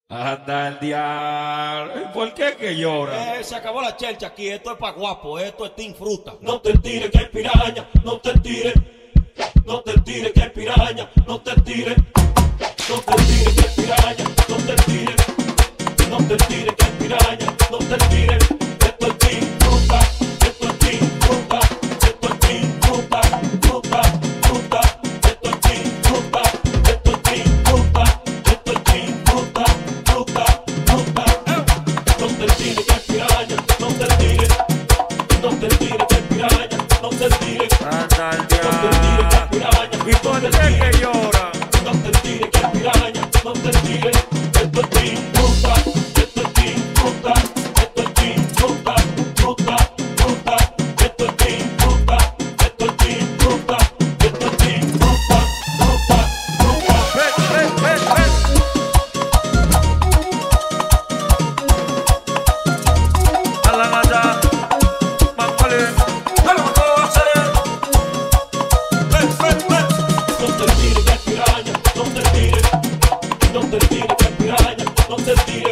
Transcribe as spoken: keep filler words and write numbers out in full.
Anda el diablo. ¿Y por qué que llora? Eh, se acabó la chelcha aquí, esto es pa' guapo, esto es Team Fruta. No te tires que hay piraña, no te tires. No te tires que hay piraña, no te tires. No te tires que hay piraña, no te tires. No te tires que hay piraña, no te tires. Esto es Team Fruta, esto es Team Fruta, esto es Team Fruta, fruta, fruta. Esto es Team Fruta, esto es Team Fruta, esto es Team Fruta, fruta, fruta. No te tires que hay piraña, no te tires. No te tires que hay piraña, no te tires. Anda el No te tires que hay diablo. piraña, ¿Y por qué que llora? no te tires que hay piraña, no te tires. Esto es Team Fruta, esto es Team Fruta, esto es Team Fruta, fruta, fruta. Esto es Team Fruta, esto es Team Fruta, esto es Team Fruta, fruta, fruta. Ven, ven, ven, ven. Alan allá. Mamole. ¡Vamos a hacer! ¡Ven, ven, ven! No te tires que hay piraña, no te tires. No te tires que hay piraña, no te tires.